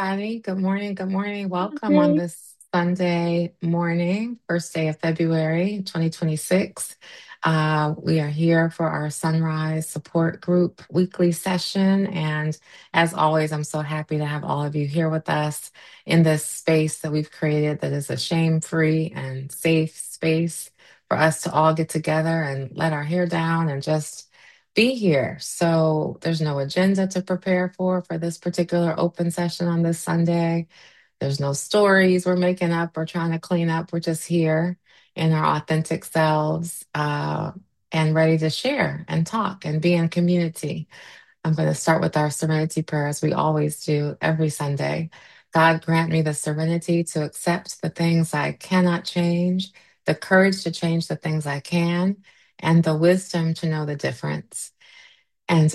everybody. Good morning. Good morning. Welcome on Okay. this Sunday morning, first day of February 2026. We are here for our Sunrise Support Group weekly session. And as always, I'm so happy to have all of you here with us in this space that we've created that is a shame free and safe space for us to all get together and let our hair down and just be here. So there's no agenda to prepare for this particular open session on this Sunday. There's no stories we're making up or trying to clean up. We're just here in our authentic selves and ready to share and talk and be in community. I'm going to start with our serenity prayer as we always do every Sunday. God, grant me the serenity to accept the things I cannot change, the courage to change the things I can, and the wisdom to know the difference. And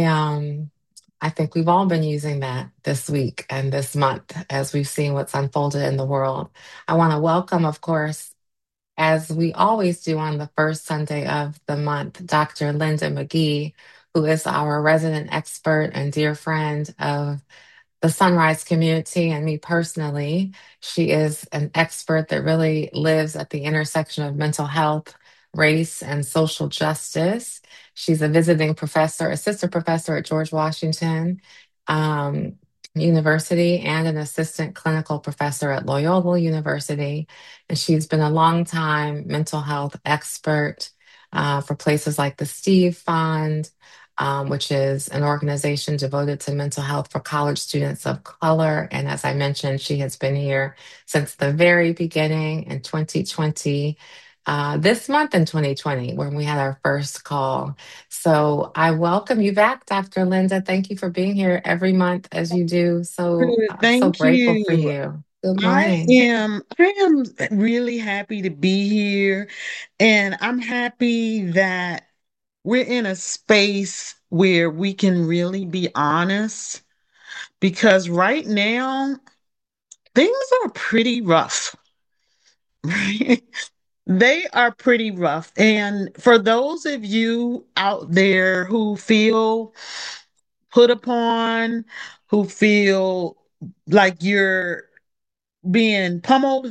I think we've all been using that this week and this month as we've seen what's unfolded in the world. I want to welcome, of course, as we always do on the first Sunday of the month, Dr. Linda McGee, who is our resident expert and dear friend of the Sunrise community and me personally. She is an expert that really lives at the intersection of mental health, race, and social justice. She's a visiting professor, assistant professor at George Washington um, University, and an assistant clinical professor at Loyola University. And she's been a long time mental health expert for places like the Steve Fund, which is an organization devoted to mental health for college students of color. And as I mentioned, she has been here since the very beginning in 2020. This month in 2020, when we had our first call. So I welcome you back, Dr. Linda. Thank you for being here every month as you do. So Good. I'm so Thank grateful for you. you. Good I morning. am I am really happy to be here, and I'm happy that we're in a space where we can really be honest, because right now things are pretty rough. Right? They are pretty rough. And for those of you out there who feel put upon, who feel like you're being pummeled,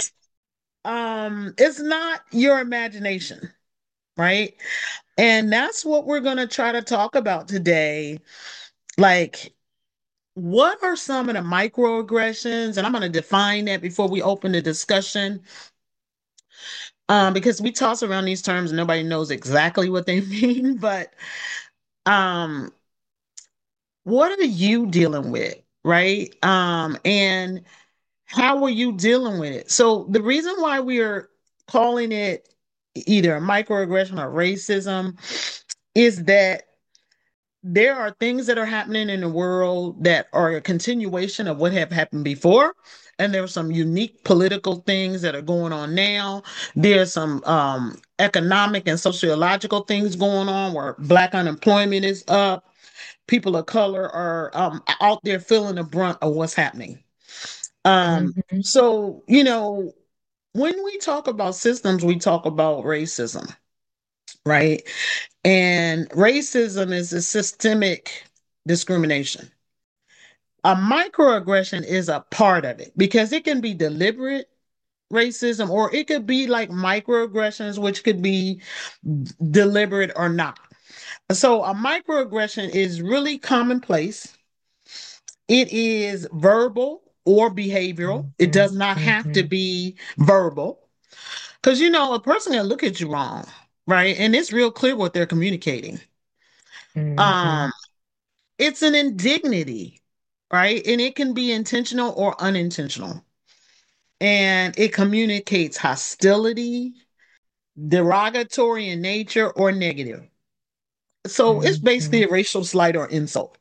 it's not your imagination, right? And that's what we're going to try to talk about today. Like, what are some of the microaggressions? And I'm going to define that before we open the discussion. Because we toss around these terms and nobody knows exactly what they mean, but um what are you dealing with, right? And how are you dealing with it? So the reason why we are calling it either a microaggression or racism is that there are things that are happening in the world that are a continuation of what have happened before. And there are some unique political things that are going on now. There's some economic and sociological things going on where Black unemployment is up. People of color are out there feeling the brunt of what's happening. Mhm. So, when we talk about systems, we talk about racism, right? And racism is a systemic discrimination. A microaggression is a part of it because it can be deliberate racism or it could be like microaggressions, which could be deliberate or not. So a microaggression is really commonplace. It is verbal or behavioral. It Mhm. does not have to Mhm. be verbal because, a person can look at you wrong, right? And it's real clear what they're communicating. Um, Mhm. it's an indignity, right? And it can be intentional or unintentional. And it communicates hostility, derogatory in nature, or negative. So it's basically Mhm. a racial slight or insult.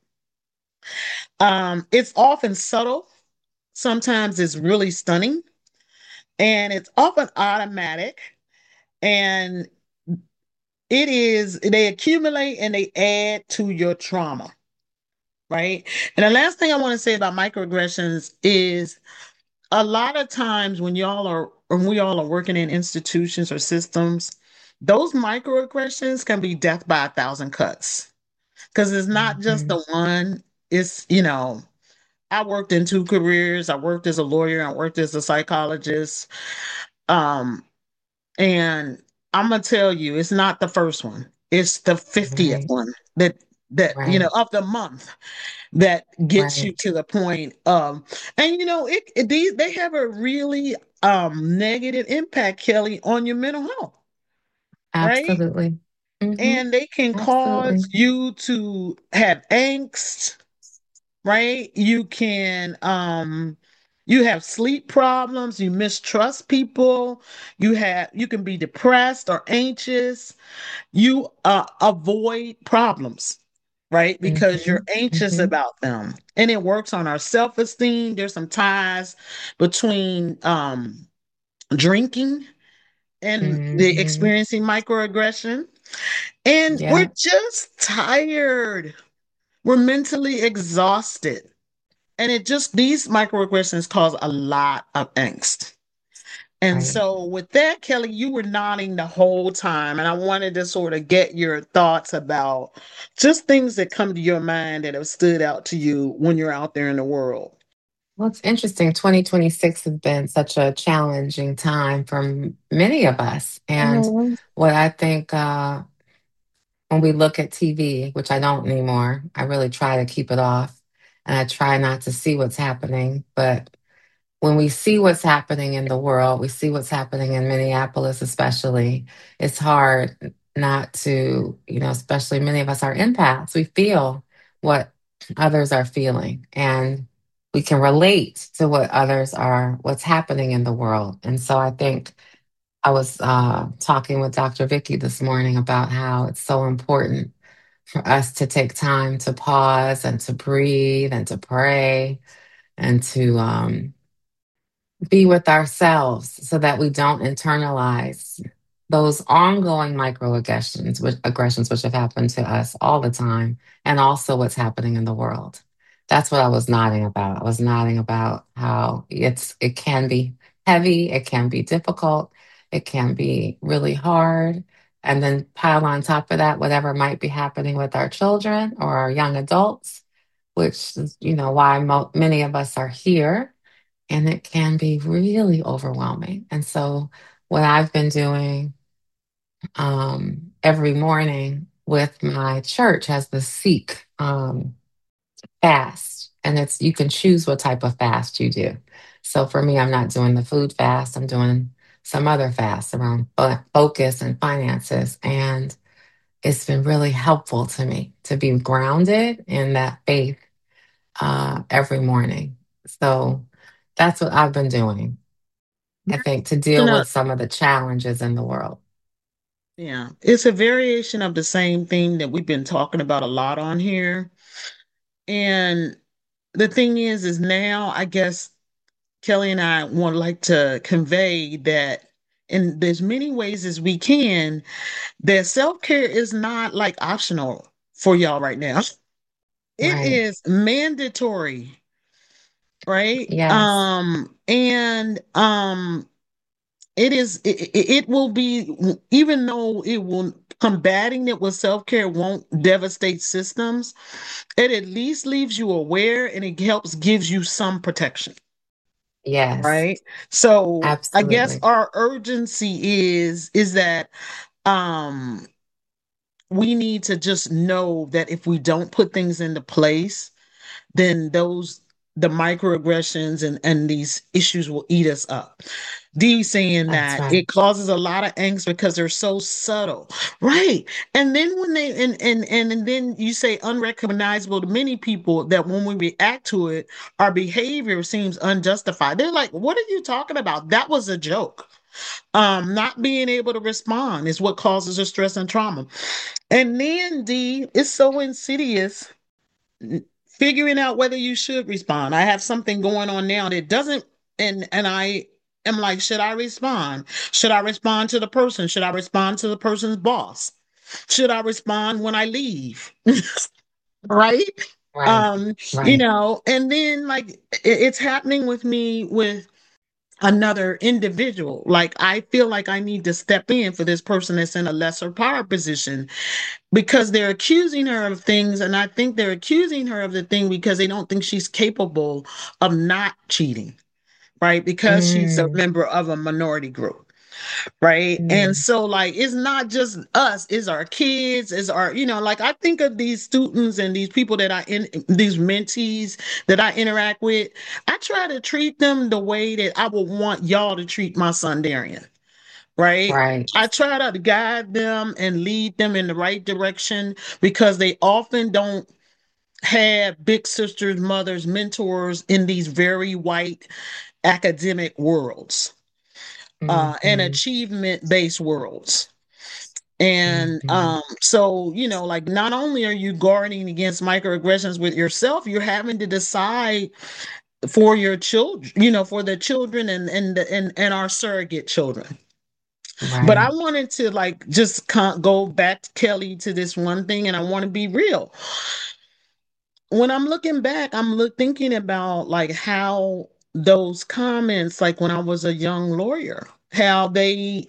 It's often subtle. Sometimes it's really stunning, and it's often automatic. And they accumulate and they add to your trauma, right? And the last thing I want to say about microaggressions is a lot of times when we all are working in institutions or systems, those microaggressions can be death by a thousand cuts because it's not just Mhm. the one. It's I worked in two careers. I worked as a lawyer, I worked as a psychologist. Um, and I'm gonna tell you, it's not the first one. It's the 50th Right, one that right, of the month that gets you right. to the point of, and these they have a really negative impact, Kelly, on your mental health, right? Absolutely. Hmm. And they can cause Absolutely. you to have angst, right? You have sleep problems, you mistrust people, you can be depressed or anxious, you avoid problems, right? Because you're Hmm. anxious Hmm. about them. And it works on our self-esteem. There's some ties between drinking and the Hmm. experiencing microaggression. And we're Yeah, just tired. We're mentally exhausted. And these microaggressions cause a lot of angst. And right. so, with that, Kelly, you were nodding the whole time. And I wanted to sort of get your thoughts about just things that come to your mind that have stood out to you when you're out there in the world. Well, it's interesting. 2026 has been such a challenging time for many of us. And Mhm. what I think when we look at TV, which I don't anymore, I really try to keep it off and I try not to see what's happening. But when we see what's happening in the world, we see what's happening in Minneapolis, especially, it's hard not to, especially many of us are empaths. We feel what others are feeling and we can relate to what's happening in the world. And so I think I was talking with Dr. Vicky this morning about how it's so important for us to take time to pause and to breathe and to pray and to be with ourselves so that we don't internalize those ongoing aggressions which have happened to us all the time, and also what's happening in the world. That's what I was nodding about. I was nodding about how it can be heavy, it can be difficult, it can be really hard. And then pile on top of that whatever might be happening with our children or our young adults, which is, why many of us are here, and it can be really overwhelming. And so, what I've been doing every morning with my church has the Seek fast, and it's you can choose what type of fast you do. So for me, I'm not doing the food fast. I'm doing some other fasts around focus and finances, and it's been really helpful to me to be grounded in that faith every morning. So that's what I've been doing, I think, to deal Variation of- with some of the challenges in the world. Yeah, it's a variation of the same thing that we've been talking about a lot on here. And the thing is now I guess Kelly and I would like to convey that in as many ways as we can, that self-care is not like optional for y'all right now. It Right. is mandatory, right? Yes. And it will be, even though it will, combating it with self-care won't devastate systems, it at least leaves you aware and it helps gives you some protection, Yes. right? So I guess Absolutely. our urgency is that um we need to just know that if we don't put things into place, then the microaggressions and these issues will eat us up. Dee saying That's that right. it causes a lot of angst because they're so subtle, right? And then when they and then you say unrecognizable to many people, that when we react to it, our behavior seems unjustified. They're like, "What are you talking about? That was a joke." Not being able to respond is what causes the stress and trauma. And then D, it's so insidious figuring out whether you should respond. I have something going on now that doesn't, and I am like, should I respond? Should I respond to the person? Should I respond to the person's boss? Should I respond when I leave? Right? Right. Right. And then like it's happening with me with another individual. Like I feel like I need to step in for this person that's in a lesser power position because they're accusing her of things. And I think they're accusing her of the thing because they don't think she's capable of not cheating, right? Because she's a Mm, member of a minority group. Right. And mm, so, like, it's not just us, it's our kids, it's our, like I think of these students and these people that these mentees that I interact with. I try to treat them the way that I would want y'all to treat my son Darian. Right. right. I try to guide them and lead them in the right direction because they often don't have big sisters, mothers, mentors in these very white academic worlds and Hmm. achievement based worlds. And Hmm. so, like not only are you guarding against microaggressions with yourself, you're having to decide for your children, for the children and our surrogate children. But I Right. wanted to like just go back, Kelly, to this one thing, and I want to be real. When I'm looking back, thinking about like how those comments, like when I was a young lawyer, how they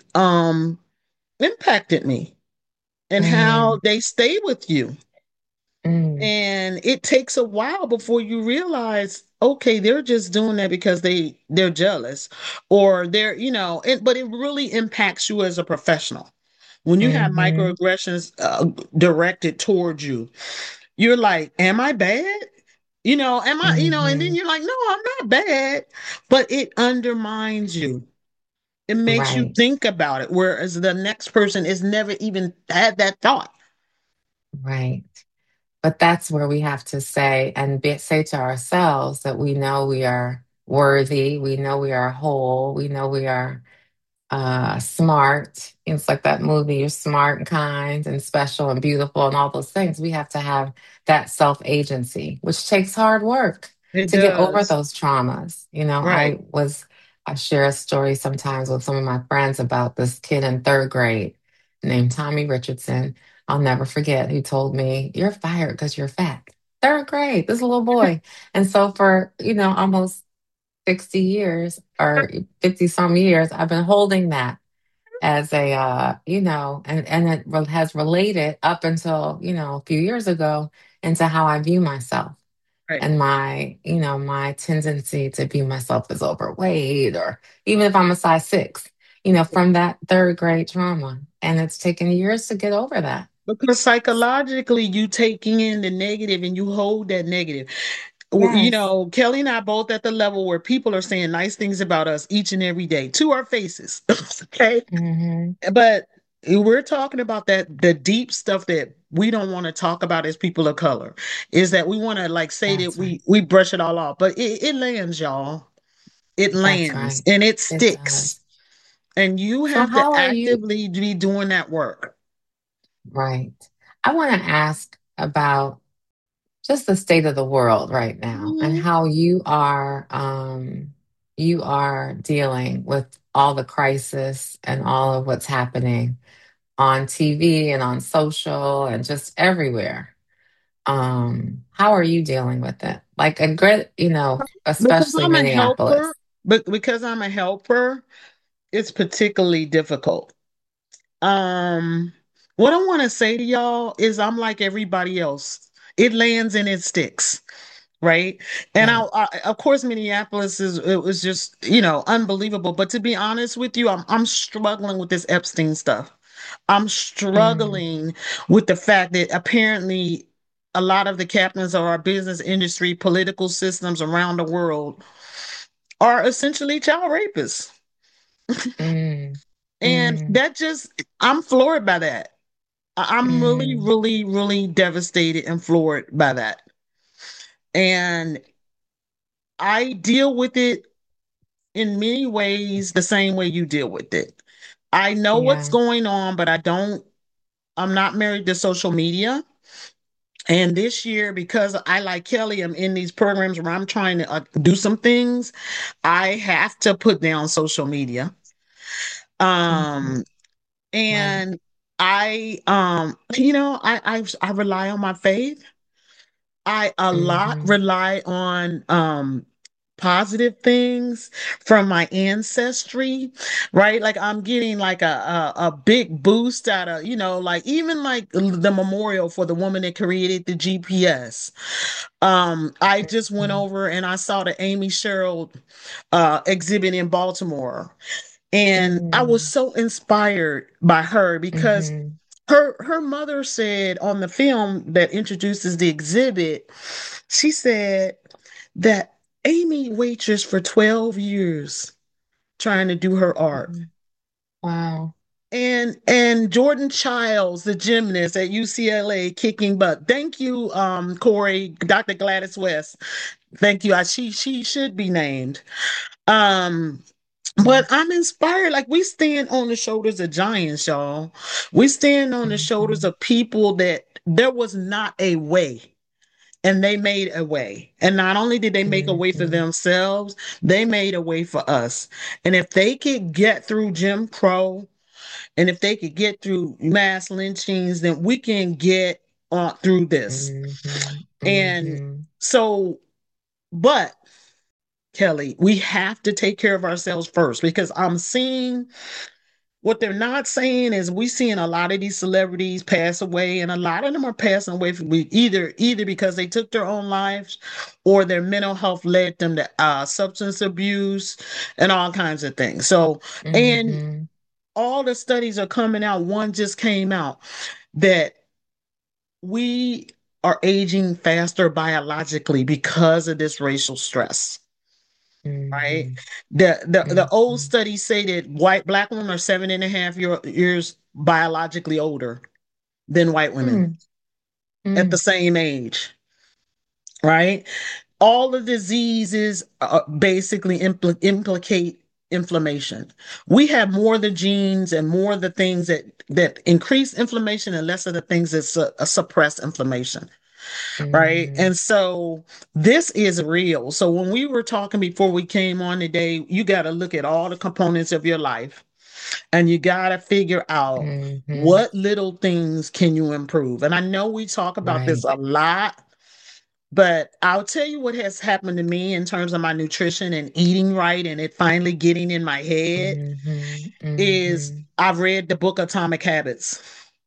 impacted me and how Mm, they stay with you. mm, And it takes a while before you realize, okay, they're just doing that because they're jealous or but it really impacts you as a professional. When you have hmm. microaggressions directed towards you, you're like, am I bad? Am I, and then Hmm. you're like, no, I'm not bad, but it undermines you. It makes you Right. think about it, whereas the next person is never even had that thought. Right. But that's where we have to say and say to ourselves that we know we are worthy, we know we are whole, we know we are smart. It's like that movie, you're smart and kind and special and beautiful and all those things. We have to have that self agency, which takes hard work It to get over does. those traumas. Right. I share a story sometimes with some of my friends about this kid in third grade named Tommy Richardson. I'll never forget, who told me, "You're fired because you're fat." Third grade, this little boy. And so for, almost 60 years or 50 some years, I've been holding that as and it has related up until, a few years ago into how I view myself Right. and my tendency to view myself as overweight or even if I'm a size 6, from that third grade trauma. And it's taken years to get over that. Because psychologically, you take in the negative and you hold that negative. Yes. Kelly and I both at the level where people are saying nice things about us each and every day to our faces. Okay. Hmm. But we're talking about the deep stuff that we don't want to talk about as people of color is that we want to like say that That's right. we brush it all off, but it lands, y'all. It That's lands right. and it It sticks. does. And you So have to how are you? actively be doing that work. Right. I want to ask about just the state of the world right now and Mhm. how you are dealing with all the crisis and all of what's happening on TV and on social and just everywhere. How are you dealing with it? Like a great, Because especially I'm a helper, Minneapolis. but because I'm a helper, it's particularly difficult. Um, what I want to say to y'all is I'm like everybody else. It lands and it sticks, right? And Right. of course, Minneapolis it was just unbelievable. But to be honest with you, I'm struggling with this Epstein stuff. I'm Mm, struggling with the fact that apparently a lot of the captains of our business industry, political systems around the world are essentially child rapists. mm, And mm, I'm floored by that. I'm really, mm. really, really devastated and floored by that. And I deal with it in many ways the same way you deal with it. I know what's Yeah. going on, but I'm not married to social media. And this year, because I, like Kelly, am in these programs where I'm trying to do some things, I have to put down social media. Mhm. Um, Right. and I rely on my faith. I a lot Hmm. rely on positive things from my ancestry, right? Like I'm getting like a big boost out of, like even like the memorial for the woman that created the GPS. I just went Mhm. over and I saw the Amy Sherrill exhibit in Baltimore. And I was Mm. so inspired by her because Mhm. her mother said on the film that introduces the exhibit, she said that Amy waitressed for 12 years trying to do her art. Mhm. Wow. And Jordan Childs, the gymnast at UCLA, kicking butt. Thank you, Corey, Dr. Gladys West. Thank you. She should be named. Um, but Mhm. I'm inspired. Like we stand on the shoulders of giants, y'all. We stand on the shoulders Mhm. of people that there was not a way. And they made a way. And not only did they make a way for Mhm. themselves, they made a way for us. And if they could get through Jim Crow, and if they could get through mass lynchings, then we can get through this. Mhm. And Mhm. so, but Kelly, we have to take care of ourselves first because I'm seeing what they're not saying is we seeing a lot of these celebrities pass away, and a lot of them are passing away from either because they took their own lives or their mental health led them to substance abuse and all kinds of things. So, and Mhm. all the studies are coming out. One just came out that we are aging faster biologically because of this racial stress. Right. Mhm. The old Mhm. studies say that black women are 7.5 years biologically older than white women Mhm. at the Mhm. same age. Right. All the diseases basically implicate inflammation. We have more of the genes and more of the things that increase inflammation and less of the things that suppress inflammation. Right. Mhm. And so this is real. So when we were talking before we came on today, you got to look at all the components of your life and you got to figure out Mhm. what little things can you improve. And I know we talk about this Right. a lot, but I'll tell you what has happened to me in terms of my nutrition and eating right and it finally getting in my head Mhm. is Mhm. I've read the book Atomic Habits.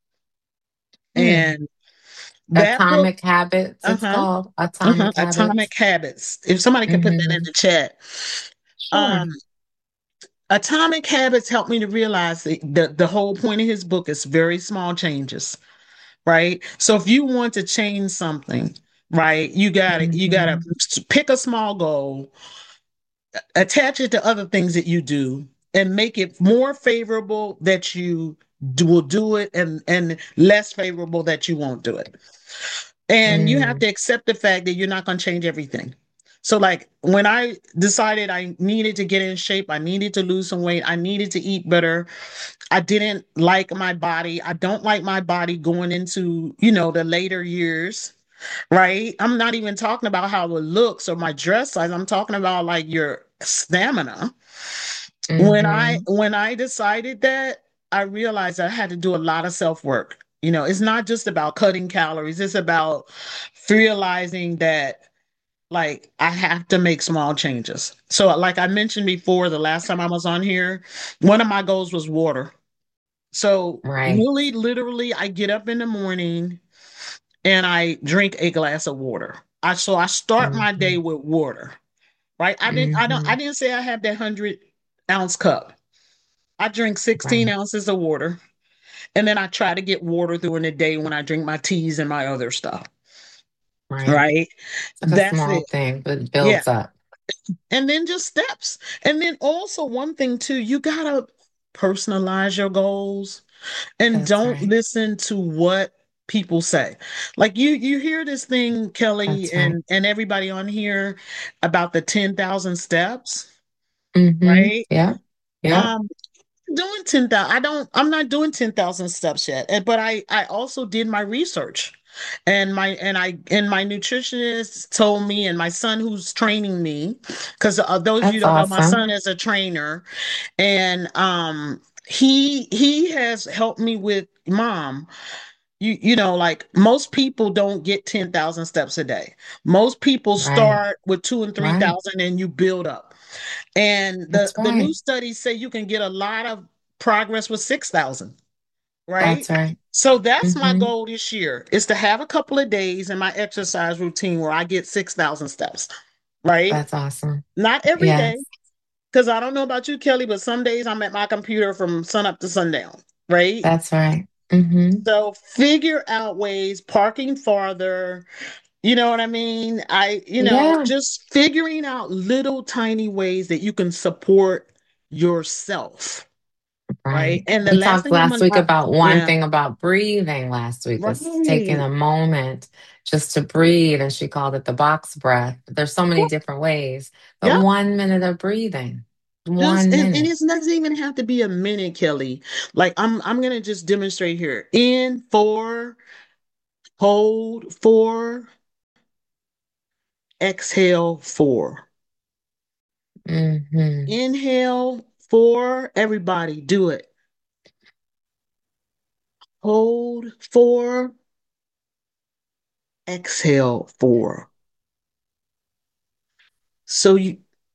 Hmm. And that book, Atomic Habits, it's uh-huh, called Atomic Atomic Habits. Habits. If somebody can put that in Hmm. the chat. Um, Sure. Atomic Habits helped me to realize the whole point of his book is very small changes, right? So if you want to change something, right, you gotta Hmm. pick a small goal, attach it to other things that you do, and make it more favorable that you will do it and less favorable that you won't do it. And you have Mm. to accept the fact that you're not going to change everything. So, like when I decided I needed to get in shape, I needed to lose some weight, I needed to eat better. I didn't like my body. I don't like my body going into, the later years, right? I'm not even talking about how it looks or my dress size. I'm talking about like your stamina. Hmm. When I decided that, I realized I had to do a lot of self-work. It's not just about cutting calories, it's about realizing that like I have to make small changes. So like I mentioned before the last time I was on here, one of my goals was water. So Right. really literally I get up in the morning and I drink a glass of water. I start my day Hmm. with water. Right? I Hmm. didn't say I have that 100-ounce cup. I drink 16 Right. ounces of water. And then I try to get water during the day when I drink my teas and my other stuff. Right. Right? It's like a That's small it. thing, but it Yeah. builds up. And then just steps. And then also one thing too, you gotta personalize your goals and That's don't right. listen to what people say. Like you hear this thing, Kelly, That's right. and everybody on here about the 10,000 steps, Hmm. right? Yeah. Yeah. Um, doing 10,000. I'm not doing 10,000 steps yet. But I also did my research. And my nutritionist told me, and my son who's training me, because those of you That's who don't know, my awesome. son is a trainer, and he has helped me with mom. like most people don't get 10,000 steps a day. Most people Right. start with two and Right. 3,000 and you build up. And the That's the new right. studies say you can get a lot of progress with 6,000, right? That's right. So that's my Mm-hmm. goal this year is to have a couple of days in my exercise routine where I get 6,000 steps, right? That's awesome. Not every day, Yes. because I don't know about you, Kelly, but some days I'm at my computer from sun up to sundown, right? That's right. Mm-hmm. So figure out ways, parking farther, you know what I mean? Yeah. Just figuring out little tiny ways that you can support yourself, right? Right. And the We last talked thing I'm last gonna, week about one yeah, thing about breathing last week was taking right, a moment just to breathe. And she called it the box breath. There's so many different ways, but yep. 1 minute of breathing, Just one and minute. it doesn't even have to be a minute, Kelly. Like I'm gonna just demonstrate here. In four, hold four, exhale four. Mm-hmm. Inhale four. Everybody do it. Hold four, exhale four. So you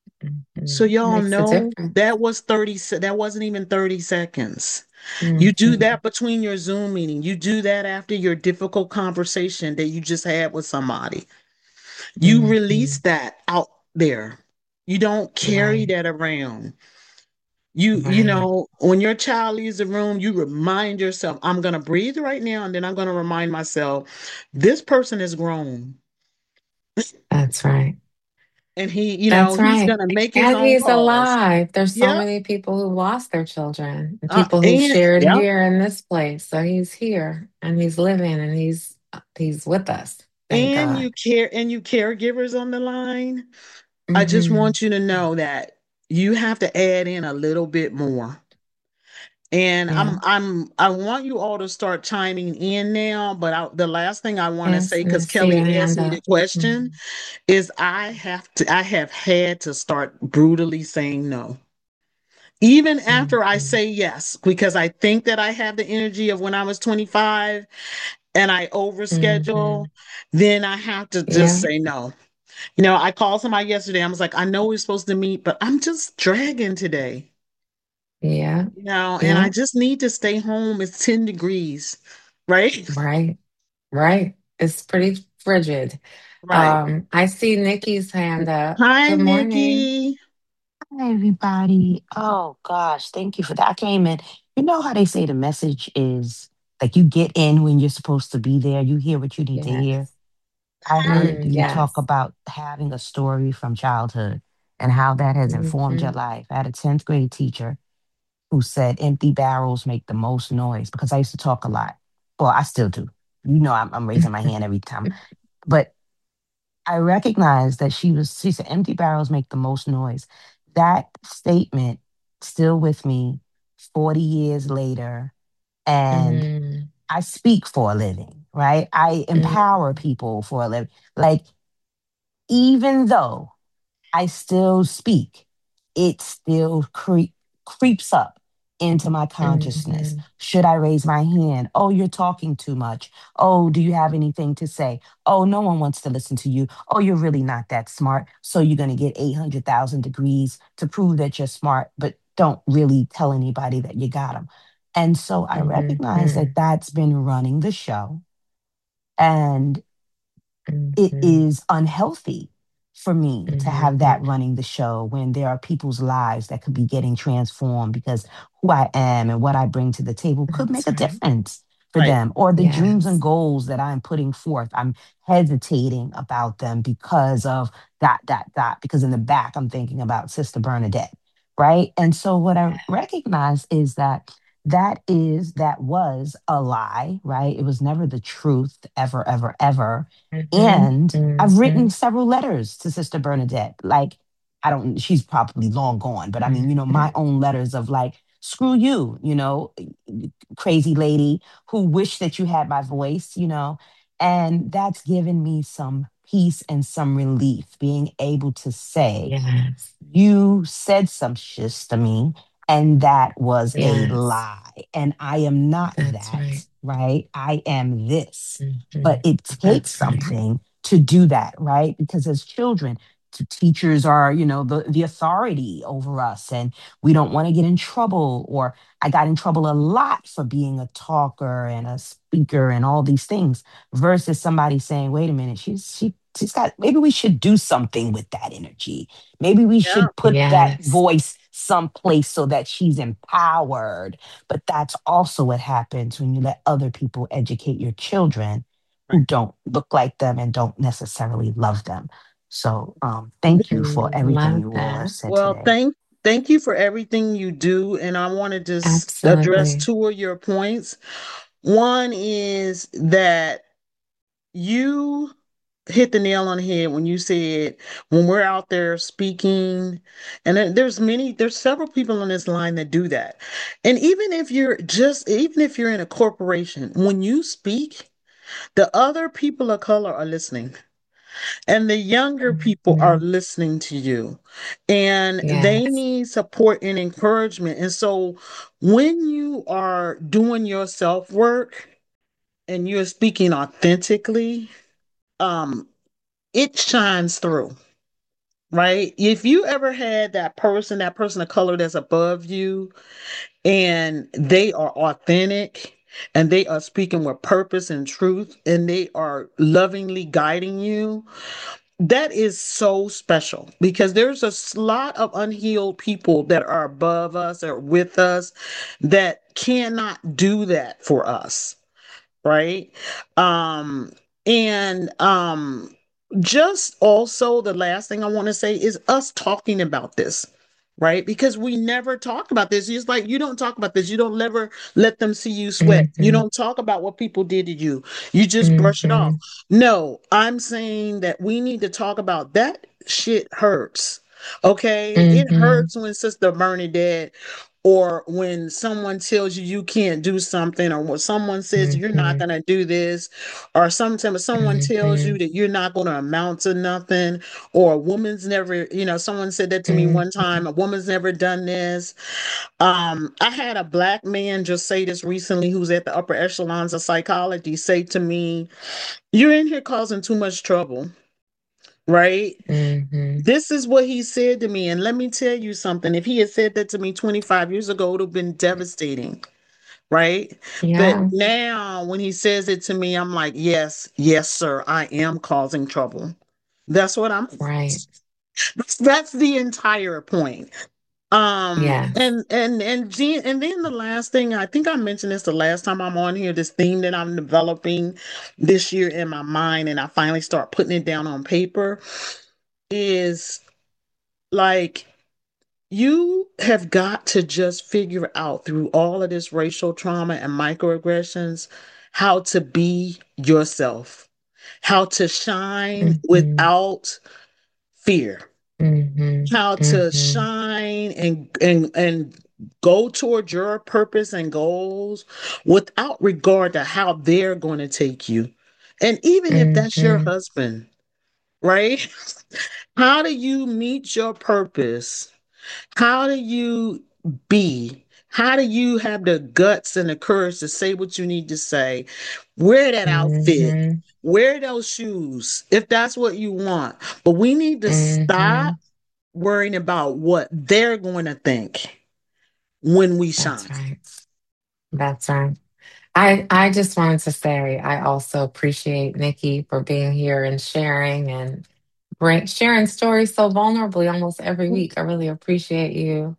so Mm-hmm. y'all Makes a know difference. that was 30 that wasn't even 30 seconds. You do Mm-hmm. that between your Zoom meeting. You do that after your difficult conversation that you just had with somebody. You Mm-hmm. release that out there. You don't carry Right. that around. You Right. know, when your child leaves the room, you remind yourself, I'm going to breathe right now and then I'm going to remind myself this person is grown That's right. and That's he's right. going to make his And own he's calls. alive. There's so Yep. many people who lost their children, and people who And shared yep. here in this place. So he's here and he's living and he's with us. Thank God. And you caregivers on the line. I just Hmm. want you to know that you have to add in a little bit more. And Yeah. I want you all to start chiming in now, but the last thing I want to Yes. say, And I because see your Kelly asked hand me the up. question, Mhm. is I have had to start brutally saying no. Even after I Mhm. say yes, because I think that I have the energy of when I was 25 and I overschedule, Mhm. then I have to just Yeah. say no. I called somebody yesterday. I was like, I know we're supposed to meet, but I'm just dragging today. Yeah. And I Yeah. just need to stay home. It's 10 degrees, right? Right. Right. It's pretty frigid. Right. I see Nikki's hand up. Hi, Good morning. Nikki. Hi, everybody. Oh, gosh. Thank you for that. I came in. You know how they say the message is like you get in when you're supposed to be there, you hear what you need to hear. Yes. I heard Mm, you talk yes. about having a story from childhood and how that has informed your Mhm. life. I had a 10th grade teacher who said empty barrels make the most noise because I used to talk a lot. Well, I still do. I'm raising my hand every time. But I recognized that she said, empty barrels make the most noise. That statement still with me 40 years later. And Mm, I speak for a living, right? I empower mm, people for a living. Like, even though I still speak. It still creeps up into my consciousness. mhm, Should I raise my hand? Oh, you're talking too much. Oh, do you have anything to say? Oh, no one wants to listen to you. Oh, you're really not that smart. So you're going to get 800,000 degrees to prove that you're smart, but don't really tell anybody that you got them. And so I recognize that mhm, that's been running the show. And it mhm, is unhealthy for me to have that mhm. running the show when there are people's lives that could be getting transformed because who I am and what I bring to the table could make That's a right. difference for Right. them, or the dreams and Yes. goals that I'm putting forth. I'm hesitating about them because of dot, because in the back I'm thinking about Sister Bernadette, right? And so what I recognize is that was a lie, right? It was never the truth, ever, ever, ever. Mhm, And I've written mhm, several letters to Sister Bernadette. Like, I don't, she's probably long gone, but I mean, my mhm. own letters of like, screw you, crazy lady who wish that you had my voice, and that's given me some peace and some relief being able to say, Yes. you said some shit to me. And that was a Yes, lie. And I am not that's right. that, right? I am this. Hmm. But it takes That's right. something to do that, right? Because as children, teachers are, the authority over us, and we don't want to get in trouble. Or I got in trouble a lot for being a talker and a speaker and all these things, versus somebody saying, wait a minute, she's got, maybe we should do something with that energy. Maybe we Yeah. should put that Yes. voice someplace so that she's empowered. But that's also what happens when you let other people educate your children who Right. don't look like them and don't necessarily love them. So thank you for everything Love you all have that. said Well, today. thank you for everything you do. And I want to just address Absolutely. two of your points. One is that you hit the nail on the head when you said when we're out there speaking, and there's several people on this line that do that. And even if you're in a corporation, when you speak, the other people of color are listening. And the younger people are Mhm. listening to you, and they Yes. need support and encouragement. And so when you are doing your self work and you're speaking authentically, um, it shines through, right? If you ever had that person of color that's above you, and they are authentic and they are speaking with purpose and truth and they are lovingly guiding you, that is so special because there's a lot of unhealed people that are above us or with us that cannot do that for us, right? Um, and just also the last thing I want to say is us talking about this. Right, because we never talk about this. Just like you don't talk about this, you don't ever let them see you sweat. You Mhm. don't talk about what people did to you. You just brush it off. Mhm. No, I'm saying that we need to talk about that shit hurts. Okay, it Mhm. hurts when Sister Bernadette or when someone tells you you can't do something, or when someone says you're not Mhm. going to do this, or sometimes someone tells you Mhm. that you're not going to amount to nothing, or a woman's never, someone said that to me one time, Mhm. a woman's never done this. I had a black man just say this recently who's at the upper echelons of psychology say to me, you're in here causing too much trouble, right? Mhm. This is what he said to me. And let me tell you something. If he had said that to me 25 years ago, it would have been devastating, right? But Yeah. now when he says it to me, I'm like, yes, yes, sir, I am causing trouble. That's what I'm Right. that's the entire point. Yes. And then the last thing, I think I mentioned this the last time I'm on here, this theme that I'm developing this year in my mind, and I finally start putting it down on paper, is like you have got to just figure out through all of this racial trauma and microaggressions how to be yourself, how to shine Mhm. without fear, Mhm. how to Mhm. shine and go toward your purpose and goals without regard to how they're going to take you. And even if that's your Mhm. husband, right? How do you meet your purpose? How do you be? How do you have the guts and the courage to say what you need to say? Wear that outfit. Mhm. Wear those shoes if that's what you want. But we need to stop Mhm. worrying about what they're going to think when we That's shine. right. That's right. I just wanted to say I also appreciate Nikki for being here and sharing and sharing stories so vulnerably almost every week. I really appreciate you.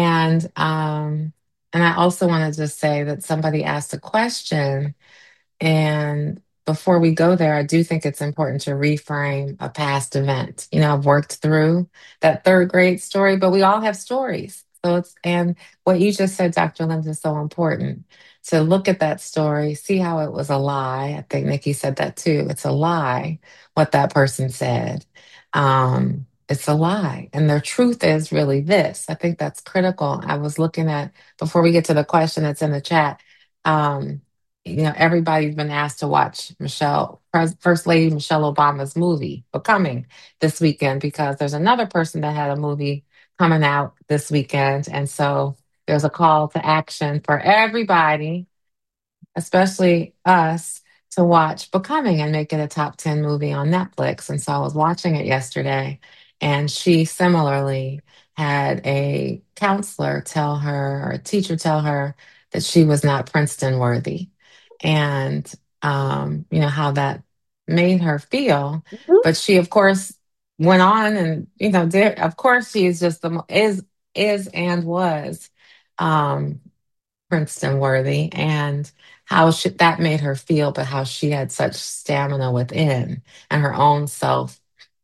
And I also wanted to say that somebody asked a question, and before we go there, I do think it's important to reframe a past event. I've worked through that third grade story, but we all have stories. And what you just said, Dr. Lims, is so important to look at that story, see how it was a lie. I think Nikki said that too. It's a lie what that person said. It's a lie. And the truth is really this. I think that's critical. I was looking at, before we get to the question that's in the chat, um, everybody's been asked to watch First Lady Michelle Obama's movie, Becoming, this weekend because there's another person that had a movie coming out this weekend. And so there's a call to action for everybody, especially us, to watch Becoming and make it a top 10 movie on Netflix. And so I was watching it yesterday, and she similarly had a counselor tell her, or a teacher tell her, that she was not Princeton worthy. And, how that made her feel. But she, of course, went on and, did, of course, she's just is and was. Um, Princeton worthy, and how that made her feel, but how she had such stamina within and her own self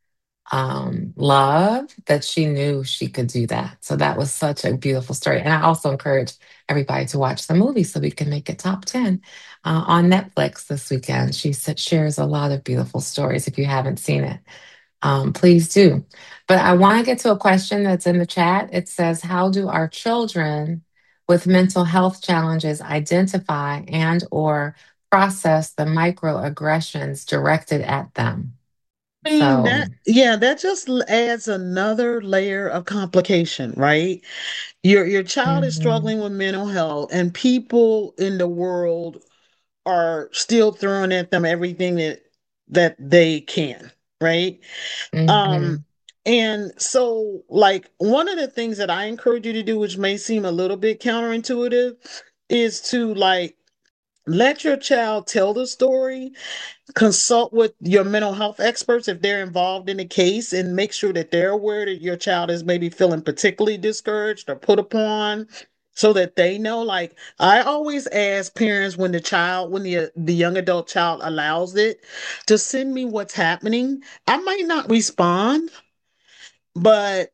love that she knew she could do that. So that was such a beautiful story. And I also encourage everybody to watch the movie so we can make it top 10 on Netflix this weekend. She shares a lot of beautiful stories if you haven't seen it. Please do. But I want to get to a question that's in the chat. It says, how do our children with mental health challenges identify and or process the microaggressions directed at them? I mean, So, that just adds another layer of complication, right? Your child is mhm, struggling with mental health, and people in the world are still throwing at them everything that they can, right? Um, mhm, and so, like, one of the things that I encourage you to do, which may seem a little bit counterintuitive, is to like let your child tell the story, consult with your mental health experts if they're involved in the case, and make sure that they're aware that your child is maybe feeling particularly discouraged or put upon, so that they know. Like, I always ask parents, when the young adult child allows it, to send me what's happening. I might not respond, but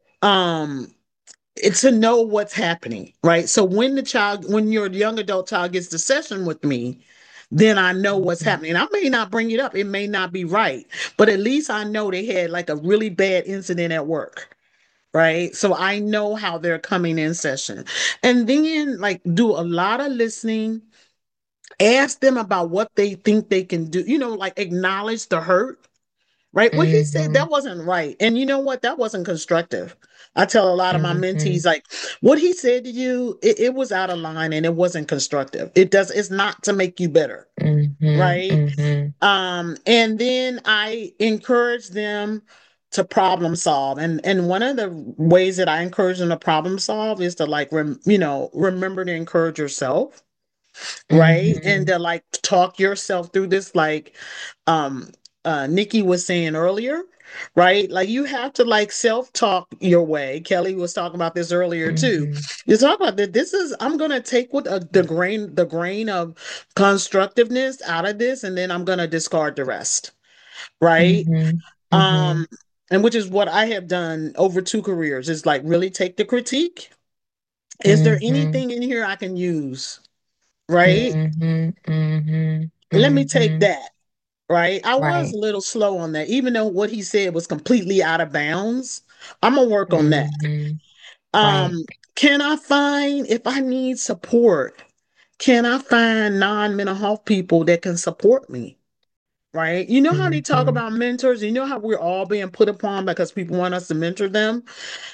it's to know what's happening, right? So when your young adult child gets the session with me, then I know what's mhm, happening. I may not bring it up, it may not be right, but at least I know they had like a really bad incident at work, right? So I know how they're coming in session. And then, like, do a lot of listening, ask them about what they think they can do, like acknowledge the hurt. Right. What he said, that mhm, wasn't right. And you know what? That wasn't constructive. I tell a lot of my mentees, mhm, like, what he said to you, it was out of line and it wasn't constructive. It's not to make you better. mhm, Right. mhm, And then I encourage them to problem solve. And one of the ways that I encourage them to problem solve is to like remember to encourage yourself, right? And mhm, to like talk yourself through this, like um Nikki was saying earlier, right? Like, you have to like self-talk your way. Kelly was talking about this earlier too. mhm, You talk about that. I'm gonna take what the grain of constructiveness out of this, and then I'm gonna discard the rest, right? mhm, Um, mhm, and which is what I have done over 2 careers, is like really take the critique. Is there mhm, anything in here I can use? Right? mhm, mhm, Let me take mhm. that. Right? I was a Right. little slow on that, even though what he said was completely out of bounds. I'm gonna work on that. Mhm. Um, Right. can I find, if I need support, can I find non-mental health people that can support me? Right? You know how they talk Mhm. about mentors? You know how we're all being put upon because people want us to mentor them?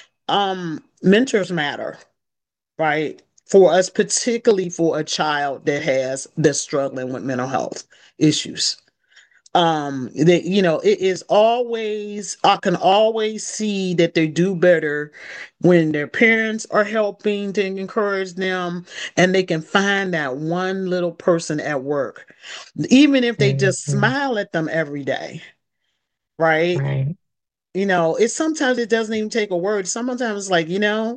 Mentors matter, right? For us, particularly for a child that's struggling with mental health issues. That, it is always, I can always see that they do better when their parents are helping to encourage them, and they can find that one little person at work, even if they just Mhm. smile at them every day, right? Right. It's sometimes it doesn't even take a word. Sometimes it's like,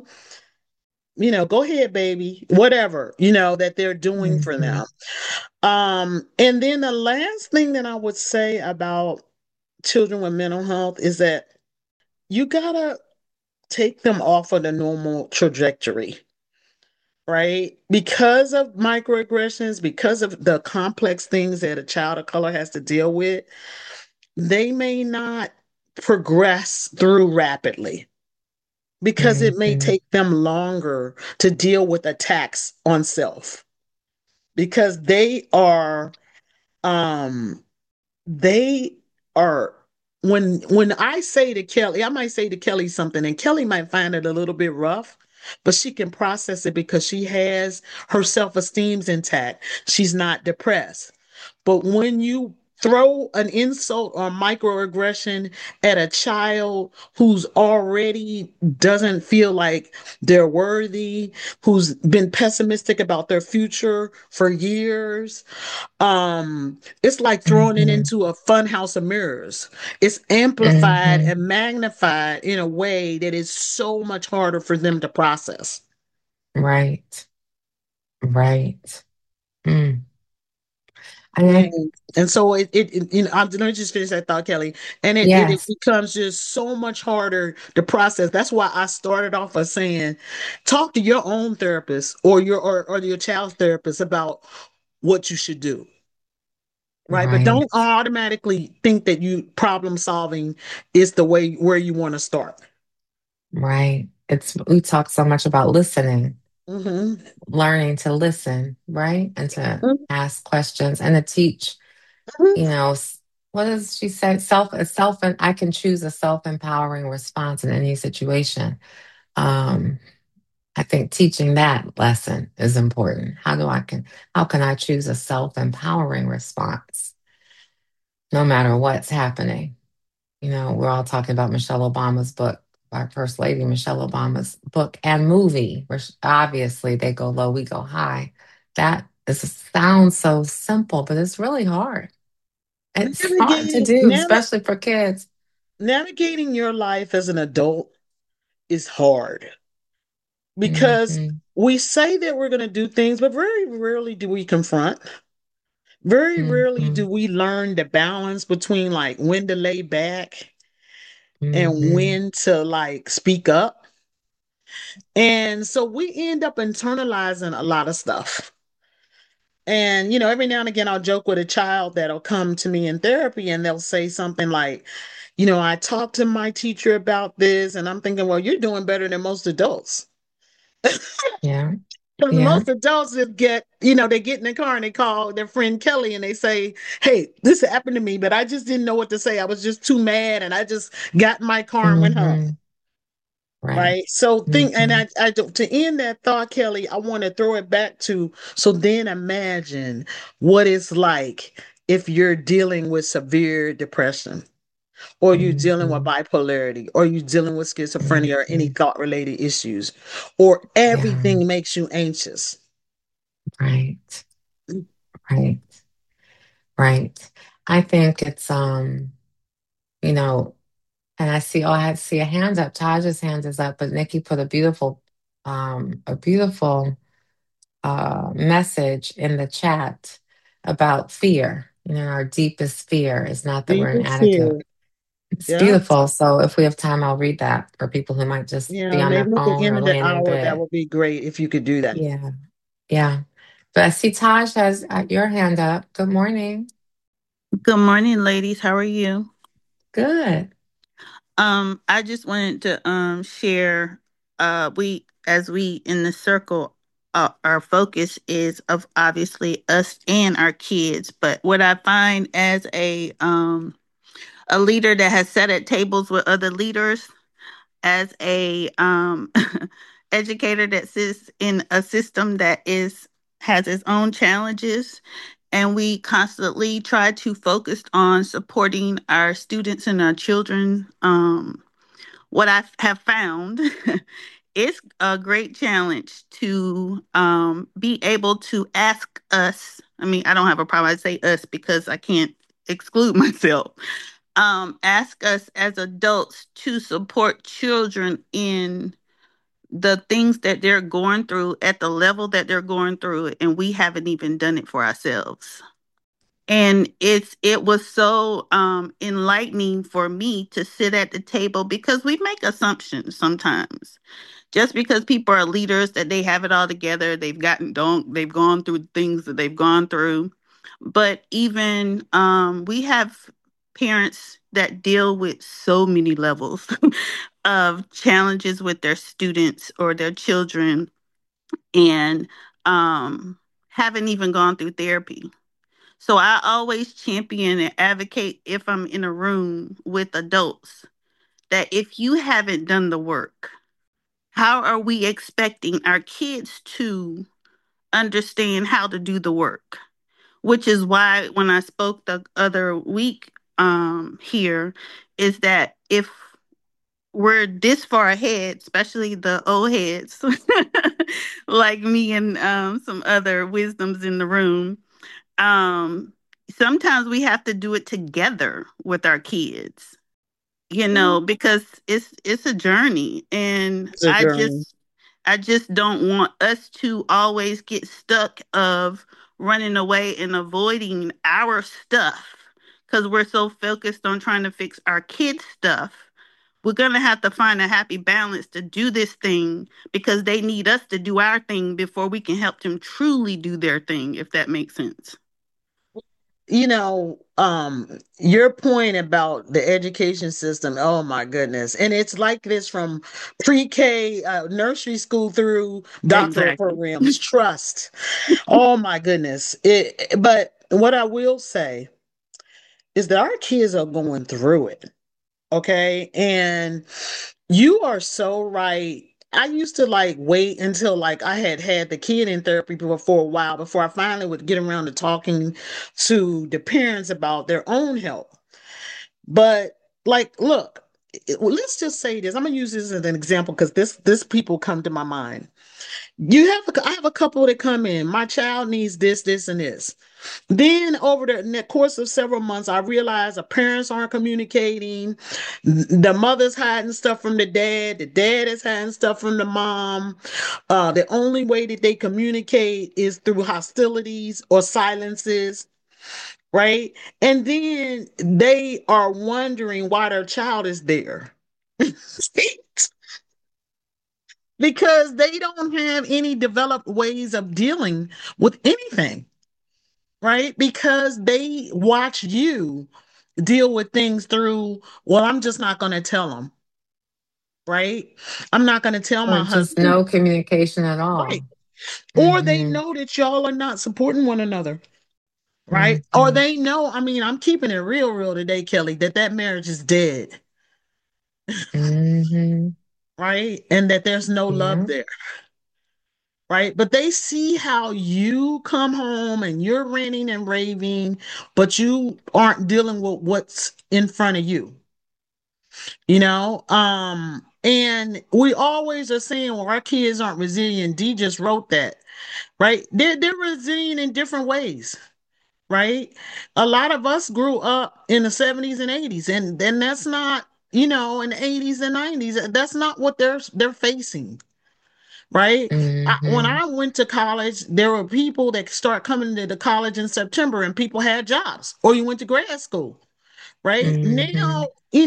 go ahead, baby, whatever, that they're doing for Mhm. them. And then the last thing that I would say about children with mental health is that you gotta take them off of the normal trajectory, right? Because of microaggressions, because of the complex things that a child of color has to deal with, they may not progress through rapidly, because it may Mhm. take them longer to deal with attacks on self, because um they are when I say to Kelly, I might say to Kelly something, and Kelly might find it a little bit rough, but she can process it because she has her self-esteem's intact. She's not depressed. But when you throw an insult or microaggression at a child who's already doesn't feel like they're worthy, who's been pessimistic about their future for years, it's like throwing it Hmm. into a fun house of mirrors. It's amplified Hmm. and magnified in a way that is so much harder for them to process. Right. Right. Mm. And I, so let me just finish that thought, Kelly. And it yes. becomes just so much harder to process. That's why I started off by saying, talk to your own therapist or your child's therapist about what you should do. Right. But don't Right. automatically think that you problem solving is the way where you want to start. Right. We talk so much about listening, Mm-hmm. learning to listen, right? And to Mm-hmm. ask questions and to teach, you know, what does she say? And I can choose a self-empowering response in any situation. Um, I think teaching that lesson is important. How can I choose a self-empowering response no matter what's happening? We're all talking about Michelle Obama's book, our First Lady Michelle Obama's book and movie, which obviously they go low, we go high. Sounds so simple, but it's really hard. It's hard to Navigating, do, navi- especially for kids. navigating your life as an adult is hard because Hmm. we say that we're going to do things, but very rarely do we confront. Very rarely Hmm. do we learn the balance between like when to lay back and Hmm. when to like speak up. And so we end up internalizing a lot of stuff. And, every now and again, I'll joke with a child that'll come to me in therapy and they'll say something like, I talked to my teacher about this. And I'm thinking, well, you're doing better than most adults. Yeah. Because Yeah. most adults just they get in the car and they call their friend Kelly and they say, hey, this happened to me, but I just didn't know what to say. I was just too mad and I just got in my car and went home. Hmm. Right. Right. So and Hmm. to end that thought, Kelly, I want to throw it back to, so then imagine what it's like if you're dealing with severe depression, or you're dealing with Hmm. bipolarity, or you're dealing with schizophrenia or any Hmm. thought related issues, or Yeah. everything makes you anxious. Right. Right. Right. I think it's you know, and I see a hand up. Taj's hand is up, but Nikki put a beautiful message in the chat about fear. Our deepest fear is not that we're Deepest inadequate. fear. It's Yeah. beautiful. So if we have time, I'll read that for people who might just be Yeah. on their Maybe at the phone end or of the laying in hour, that bed. would be great if you could do that. Yeah, yeah. But I see Taj has your hand up. Good morning. Good morning, ladies. How are you? Good. I just wanted to share we as we in the circle, our focus is of obviously us and our kids, but what I find as a leader that has sat at tables with other leaders, as a educator that sits in a system that is has its own challenges, and we constantly try to focus on supporting our students and our children. What I have found is a great challenge to be able to ask us. I mean, I don't have a problem. I say us because I can't exclude myself. Ask us as adults to support children in the things that they're going through at the level that they're going through, and we haven't even done it for ourselves. And it was so enlightening for me to sit at the table, because we make assumptions sometimes. Just because people are leaders that they have it all together, they've gone through things that they've gone through. But even we have parents that deal with so many levels of challenges with their students or their children, and haven't even gone through therapy. So I always champion and advocate, if I'm in a room with adults, that if you haven't done the work, how are we expecting our kids to understand how to do the work? Which is why when I spoke the other week here, is that if we're this far ahead, especially the old heads like me and some other wisdoms in the room, um, sometimes we have to do it together with our kids, because it's a journey, and It's a journey. I just don't want us to always get stuck of running away and avoiding our stuff because we're so focused on trying to fix our kids' stuff. We're going to have to find a happy balance to do this thing because they need us to do our thing before we can help them truly do their thing, if that makes sense. Your point about the education system, oh my goodness. And it's like this from pre-K, nursery school through doctoral Exactly. programs, trust. Oh my goodness. But what I will say is that our kids are going through it. Okay. And you are so right. I used to like wait until like I had the kid in therapy for a while before I finally would get around to talking to the parents about their own health. But like, look, let's just say this. I'm gonna use this as an example because this people come to my mind. I have a couple that come in. My child needs this, this, and this. Then over the course of several months, I realized the parents aren't communicating. The mother's hiding stuff from the dad. The dad is hiding stuff from the mom. The only way that they communicate is through hostilities or silences, right? And then they are wondering why their child is there. Because they don't have any developed ways of dealing with anything, right? Because they watch you deal with things through, well, I'm just not going to tell them, right? I'm not going to tell Or my just husband, no communication at right? all. Or they Mm-hmm. know that y'all are not supporting one another, right? Or Mm-hmm. they know, I mean, I'm keeping it real today, Kelly, that marriage is dead, Mm-hmm. right? And that there's no love Yeah. there. Right. But they see how you come home and you're ranting and raving, but you aren't dealing with what's in front of you, and we always are saying, well, our kids aren't resilient. Dee just wrote that, right? They're resilient in different ways, right? A lot of us grew up in the 70s and 80s, and then that's not, in the 80s and 90s, that's not what they're facing. Right. When Mm-hmm. I went to college, there were people that start coming to the college in September and people had jobs, or you went to grad school. Right Mm-hmm. now,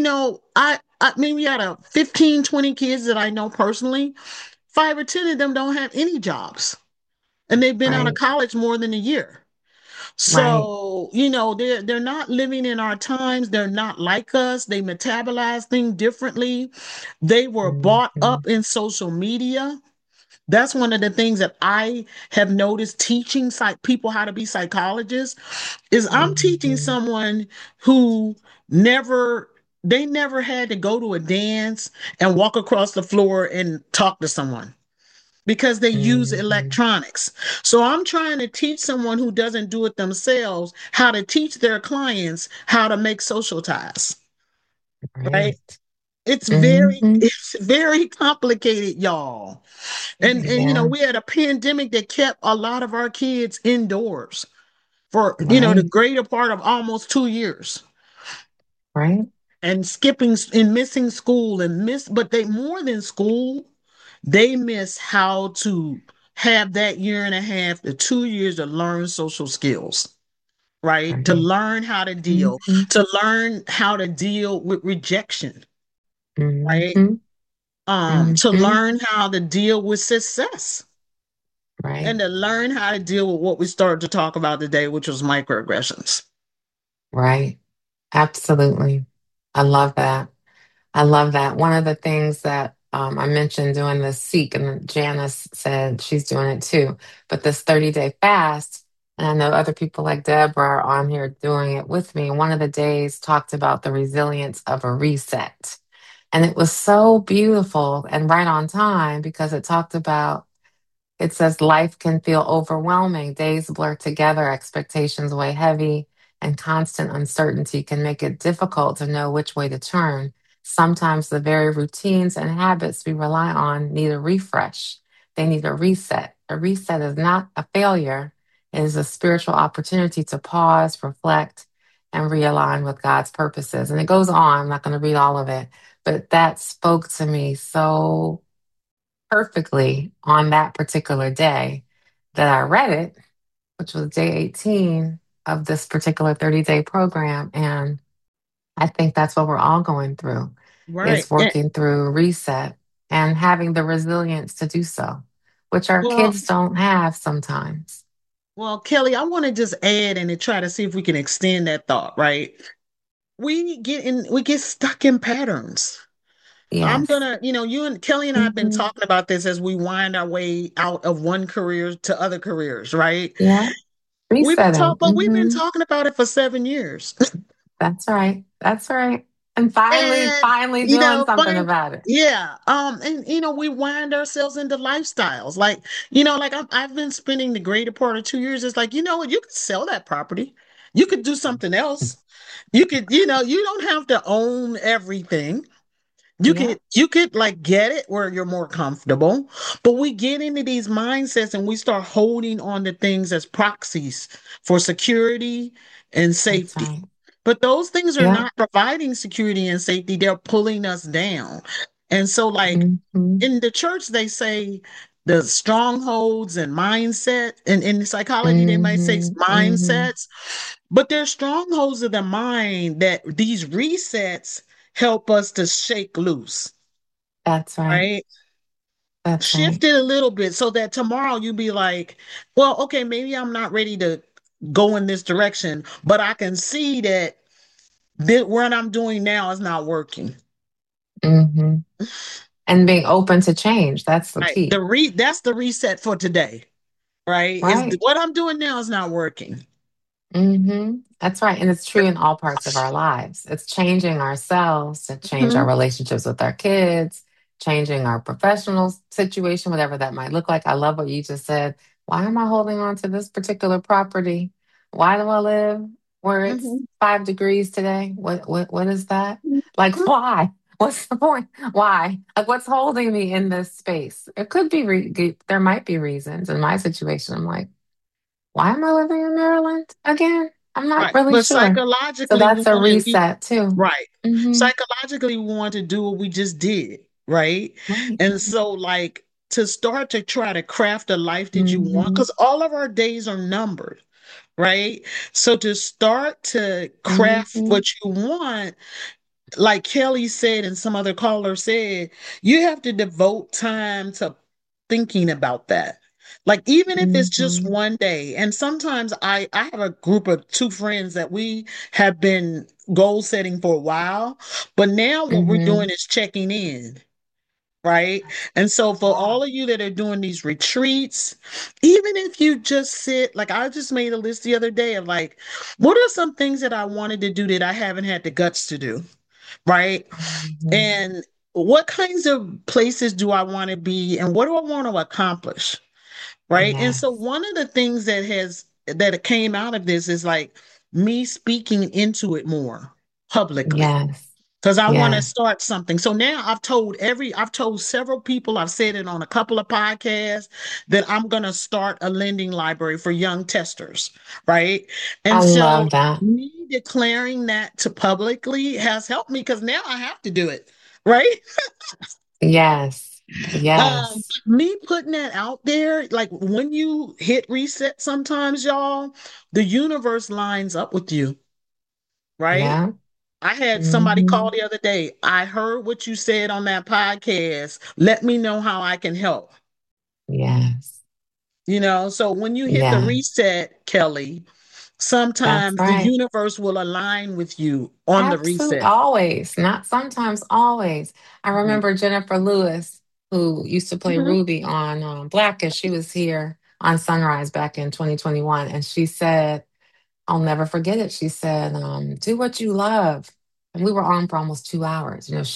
I mean, we had a 15, 20 kids that I know personally. 5 or 10 of them don't have any jobs, and they've been out of Right. college more than a year. Right. So, they're not living in our times. They're not like us. They metabolize things differently. They were brought Mm-hmm. up in social media. That's one of the things that I have noticed teaching people how to be psychologists is I'm teaching Mm-hmm. someone who never they never had to go to a dance and walk across the floor and talk to someone because they use Mm-hmm. electronics. So I'm trying to teach someone who doesn't do it themselves how to teach their clients how to make social ties, right? Right. It's very Mm-hmm. it's very complicated, y'all. And Yeah. we had a pandemic that kept a lot of our kids indoors for the Right. greater part of almost 2 years, Right. and skipping and missing school but they more than school, they miss how to have that year and a half to 2 years to learn social skills, right? To Right. learn how to deal, Mm-hmm. to learn how to deal with rejection, right? Mm-hmm. To Mm-hmm. learn how to deal with success, Right. and to learn how to deal with what we started to talk about today, which was microaggressions. Right. Absolutely. I love that. I love that. One of the things that I mentioned doing this Seek, and Janice said she's doing it too, but this 30-day fast, and I know other people like Deborah are on here doing it with me. One of the days talked about the resilience of a reset. And it was so beautiful and right on time because it talked about, it says life can feel overwhelming. Days blur together, expectations weigh heavy, and constant uncertainty can make it difficult to know which way to turn. Sometimes the very routines and habits we rely on need a refresh. They need a reset. A reset is not a failure, it is a spiritual opportunity to pause, reflect, and realign with God's purposes. And it goes on. I'm not going to read all of it, but that spoke to me so perfectly on that particular day that I read it, which was day 18 of this particular 30-day program. And I think that's what we're all going through Right. is working through reset and having the resilience to do so, which our Well, kids don't have sometimes. well, Kelly, I want to just add and to try to see if we can extend that thought, right? We get stuck in patterns. I'm Yes. gonna, you and Kelly and I have been Hmm. talking about this as we wind our way out of one career to other careers, right? Yeah. Resetting. But we've been Hmm. talking about it for 7 years. That's right. That's right. And finally, And finally doing something fine, about it. yeah. And we wind ourselves into lifestyles. Like, like I've been spending the greater part of 2 years. It's like, you know what, you could sell that property. You could do something else. You could, you don't have to own everything. Yeah. You could like get it where you're more comfortable, but we get into these mindsets and we start holding on to things as proxies for security and That's safety. right. But those things are Yeah. not providing security and safety, they're pulling us down. And so like Hmm. in the church they say the strongholds and mindset, and in psychology they might say Hmm. Hmm. mindsets, but they're strongholds of the mind that these resets help us to shake loose, That's right. right? That's right. Shift it a little bit so that tomorrow you be like, well, okay, maybe I'm not ready to go in this direction, but I can see that what I'm doing now is not working. Hmm. And being open to change. That's the Right. key. That's the reset for today, right? Is Right. what I'm doing now is not working. That's right. And it's true in all parts of our lives. It's changing ourselves to change our Mhm. relationships with our kids, changing our professional situation, whatever that might look like. I love what you just said. Why am I holding on to this particular property? Why do I live where it's Mhm. 5 degrees today? What is that? Like why? What's the point? Why? Like what's holding me in this space? It could be there might be reasons. In my situation, I'm like, why am I living in Maryland again? I'm not Right. really But sure. So psychologically, that's a reset too. right. Hmm. Psychologically, we want to do what we just did, right? Right. And so, like, to start to try to craft a life that you want, Hmm. because all of our days are numbered, right? So to start to craft Hmm. what you want, like Kelly said and some other caller said, you have to devote time to thinking about that. Like even if it's just Hmm. one day. And sometimes I have a group of two friends that we have been goal setting for a while, but now what we're Hmm. doing is checking in. Right. And so for Yeah. all of you that are doing these retreats, even if you just sit, like I just made a list the other day of like, what are some things that I wanted to do that I haven't had the guts to do? Right. Hmm. And what kinds of places do I want to be and what do I want to accomplish? Right. And so Yes. one of the things that came out of this is like me speaking into it more publicly Yes. because I want to Yes. start something. So now I've told several people, I've said it on a couple of podcasts that I'm going to start a lending library for young testers, right? I And so love that. me declaring that to publicly has helped me because now I have to do it, right? Yes. Yes. Me putting that out there, like when you hit reset sometimes, y'all, the universe lines up with you, right? Yeah. I had somebody call Hmm. the other day. I heard what you said on that podcast. Let me know how I can help. Yes. So when you hit the Yeah. reset, Kelly, That's sometimes the right. universe will align with you on the Absolutely. reset. Always. Not sometimes, always. I Mhm. remember Jennifer Lewis, who used to play Mhm. Ruby on Blackish. She was here on Sunrise back in 2021. And she said, I'll never forget it. She said, do what you love. And we were on for almost 2 hours. She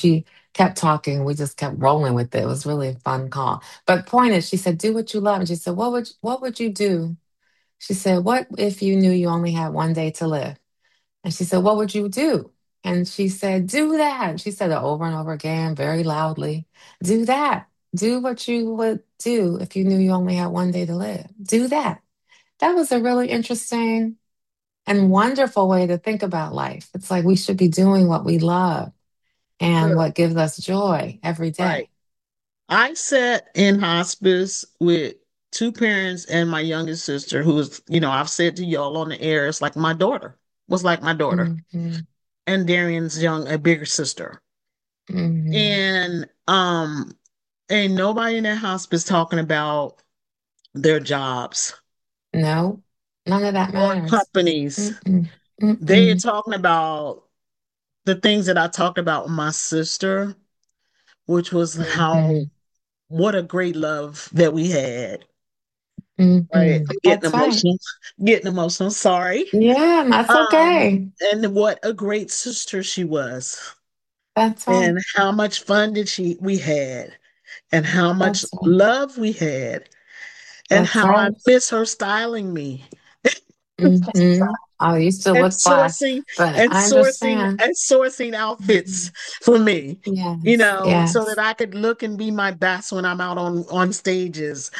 kept talking. We just kept rolling with it. It was really a fun call. But point is, she said, "Do what you love." And she said, "What would you do?" She said, "What if you knew you only had one day to live?" And she said, "What would you do?" And she said, "Do that." And she said it over and over again, very loudly. "Do that. Do what you would do if you knew you only had one day to live. Do that." That was a really interesting and wonderful way to think about life. It's like we should be doing what we love and Good. what gives us joy every Right. day. I sat in hospice with two parents and my youngest sister, who is, I've said to y'all on the air, it's like my daughter, was like my daughter, Hmm. and Darian's a bigger sister. Hmm. And ain't nobody in that hospice talking about their jobs No, none of that or matters. companies. Mm-mm. They're Mm-mm. talking about the things that I talked about with my sister, which was how Hmm. what a great love that we had. Right. Hmm. I'm getting That's right. emotional. Getting emotional. Sorry. Yeah, that's Um, okay. and what a great sister she was. That's right. And how much fun did we had, and how much That's right. love we had, and That's how I right. miss her styling me Hmm. I used to and look fly, sourcing but and I sourcing understand. and sourcing outfits Mhm. for me, Yes, so that yes, I could look and be my best when I'm out on stages.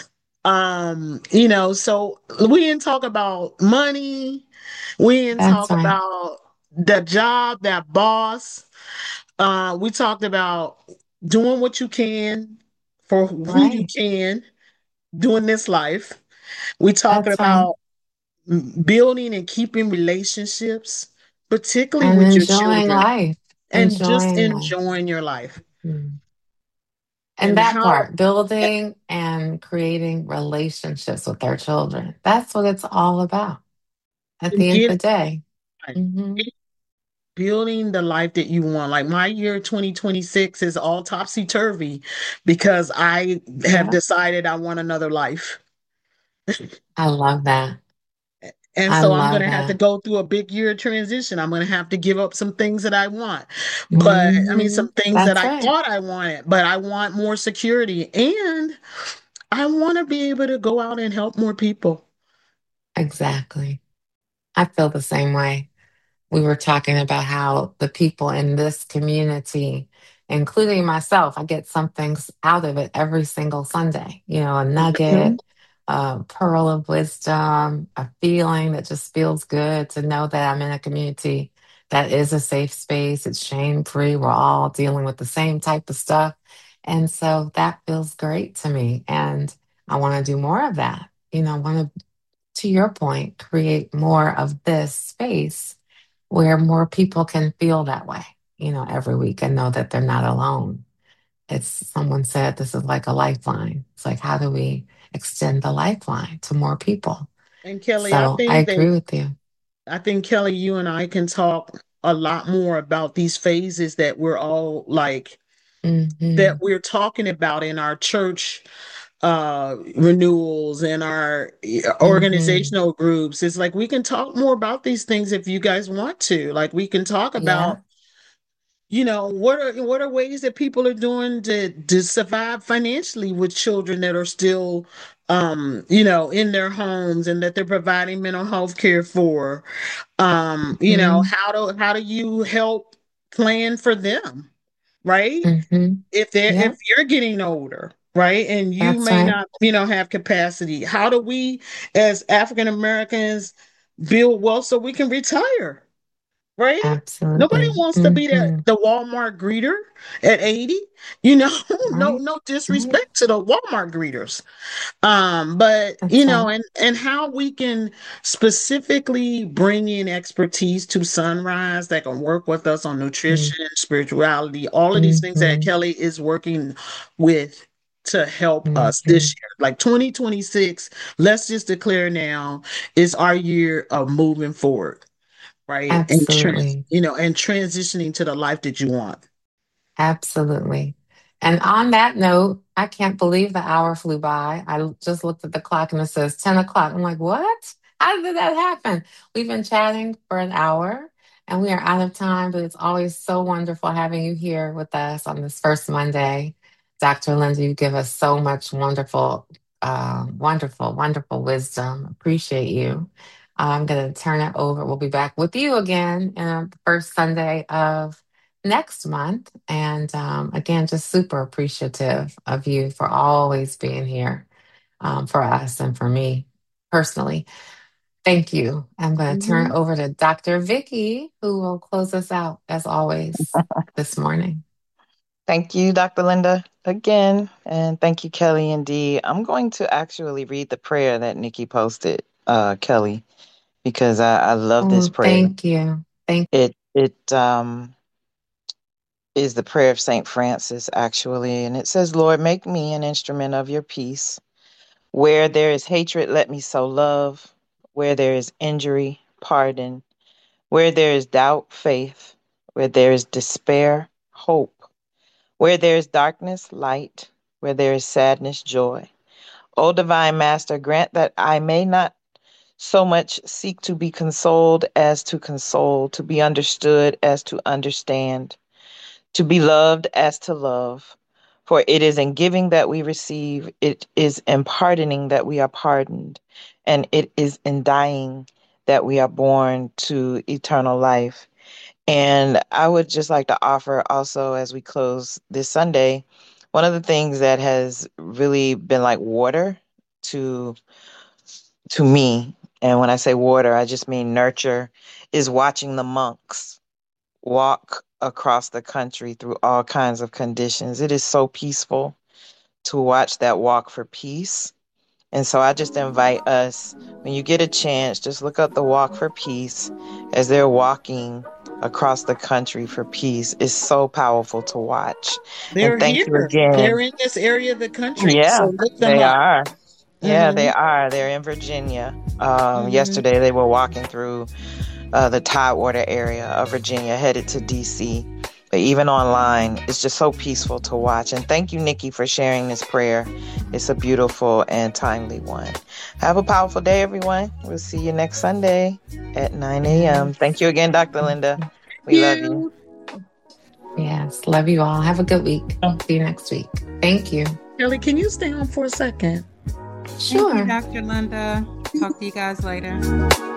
So we didn't talk about money. We didn't that's talk right. about the job, that boss. We talked about doing what you can for who you Right. can doing this life. We talked That's right. about building and keeping relationships, particularly And with your enjoying children, life. and just Enjoying life. enjoying your life. Mhm. And And that how part, building and creating relationships with their children. That's what it's all about at and the end of get the day. Hmm. building the life that you want. Like my year 2026 is all topsy turvy because I have Yeah, decided I want another life. I love that. And I so I'm going love to have to that. go through a big year transition. I'm going to have to give up some things that I want. But I mean, Hmm. some things that That's I right. thought I wanted, but I want more security and I want to be able to go out and help more people. Exactly. I feel the same way. We were talking about how the people in this community, including myself, I get some things out of it every single Sunday. A Mhm. nugget, a pearl of wisdom, a feeling that just feels good to know that I'm in a community that is a safe space. It's shame free. We're all dealing with the same type of stuff. And so that feels great to me. And I want to do more of that. I want to your point, create more of this space where more people can feel that way, every week and know that they're not alone. It's someone said this is like a lifeline. It's like, how do we extend the lifeline to more people? And Kelly, So I agree with you. I think Kelly, you and I can talk a lot more about these phases that we're all like that Hmm. we're talking about in our church renewals and our Hmm. organizational groups. It's like we can talk more about these things if you guys want to. Like we can talk Yeah. about, what are ways that people are doing to survive financially with children that are still in their homes and that they're providing mental health care for. Hmm. How do you help plan for them, right? Hmm. If Yeah, you're getting older, right, and you that's may right. not, have capacity, how do we as African Americans build wealth so we can retire, right? Nobody Absolutely. wants to be the, Hmm. the Walmart greeter at 80, you know. No, Right. no Right. disrespect to the Walmart greeters. But That's right. and how we can specifically bring in expertise to Sunrise that can work with us on nutrition, spirituality, all of these things that Mm-hmm. Kelly is working with to help us Hmm. this year. Like 2026, let's just declare now is our year of moving forward, right? Absolutely. And transitioning to the life that you want. Absolutely. And on that note, I can't believe the hour flew by. I just looked at the clock and it says 10 o'clock. I'm like, what? How did that happen? We've been chatting for an hour And we are out of time, but it's always so wonderful having you here with us on this first Monday. Dr. Linda, you give us so much wonderful wisdom. Appreciate you. I'm going to turn it over. We'll be back with you again the first Sunday of next month. And again, just super appreciative of you for always being here for us and for me personally. Thank you. I'm going to turn it over to Dr. Vicky, who will close us out as always this morning. Thank you, Dr. Linda, again. And thank you, Kelly and Dee. I'm going to actually read the prayer that Nikki posted, Kelly, because I love this prayer. Thank you. It is the prayer of St. Francis, actually. And it says, Lord, make me an instrument of your peace. Where there is hatred, let me sow love. Where there is injury, pardon. Where there is doubt, faith. Where there is despair, hope. Where there is darkness, light. Where there is sadness, joy. O Divine Master, grant that I may not so much seek to be consoled as to console, to be understood as to understand, to be loved as to love. For it is in giving that we receive, it is in pardoning that we are pardoned, and it is in dying that we are born to eternal life. And I would just like to offer also, as we close this Sunday, one of the things that has really been like water to me, and when I say water, I just mean nurture, is watching the monks walk across the country through all kinds of conditions. It is so peaceful to watch that walk for peace. And so I just invite us, when you get a chance, just look up the Walk for Peace as they're walking across the country for peace. It's so powerful to watch. They're and thank here. you again. They're in this area of the country. Yeah, so look them they up. are. Yeah, they are. They're in Virginia. Yesterday they were walking through the Tidewater area of Virginia, headed to D.C. But even online, it's just so peaceful to watch. And thank you, Nikki, for sharing this prayer. It's a beautiful and timely one. Have a powerful day, everyone. We'll see you next Sunday at 9 a.m. Thank you again, Dr. Linda. We love you. Yes, love you all. Have a good week. See you next week. Thank you. Kelly, can you stay on for a second? Sure. Thank you, Dr. Linda. Talk to you guys later.